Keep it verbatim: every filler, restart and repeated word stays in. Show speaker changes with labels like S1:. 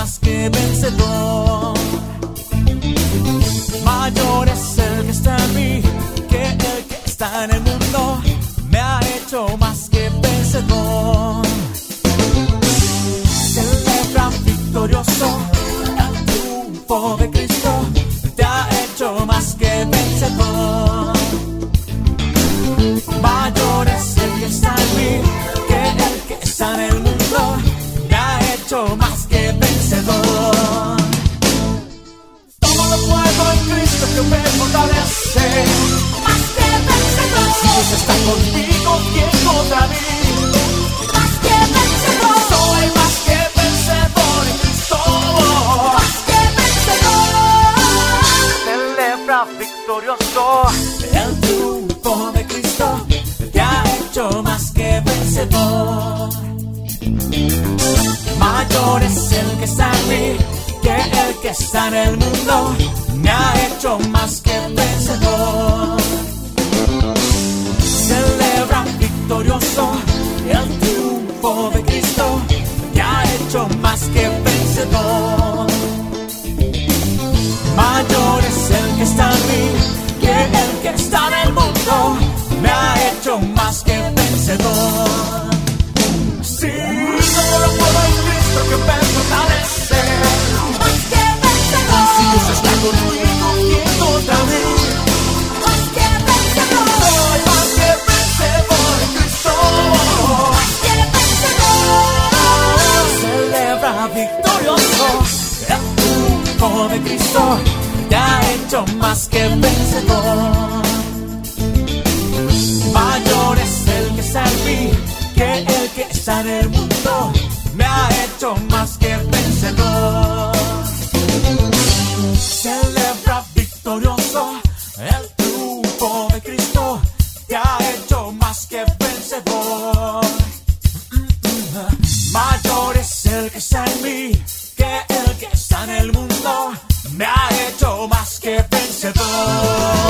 S1: más que vencedor. Mayor es el que está en mí que el que está en el mundo. Me ha hecho más que vencedor. Celebra victorioso el triunfo de Cristo. Te ha hecho más que vencedor. Mayor es el que está en mí que el que está en el mundo. Me ha hecho más que vencedor. Todo lo puedo en Cristo que me fortalece.
S2: Más que vencedor.
S1: Si Dios está conmigo, ¿quién contra mí?
S2: Más que vencedor.
S1: Soy más que vencedor en Cristo.
S2: Más que vencedor.
S1: Celebra victorioso el triunfo de Cristo. Te ha hecho más que vencedor. Mayor es el que está en mí que el que está en el mundo. Me ha hecho más que vencedor. Celebra victorioso el triunfo de Cristo. Te ha hecho más que vencedor. Mayor es el que está en mí que el que está en el mundo. Me ha hecho más que vencedor. Sí, todo lo puedo en Cristo que me fortalece.
S2: Más que vencedor.
S1: Si Dios está conmigo, ¿quién contra mí?
S2: Más que vencedor.
S1: Soy más que vencedor en Cristo.
S2: Más que vencedor.
S1: Celebra victorioso el triunfo de Cristo. Te ha hecho más que vencedor. Mayor es el que está en mí que el que está en el mundo. Me ha hecho más que vencedor. Celebra victorioso el triunfo de Cristo. Te ha hecho más que vencedor. Mayor es el que está en mí que el que está en el mundo. Me ha hecho más que vencedor.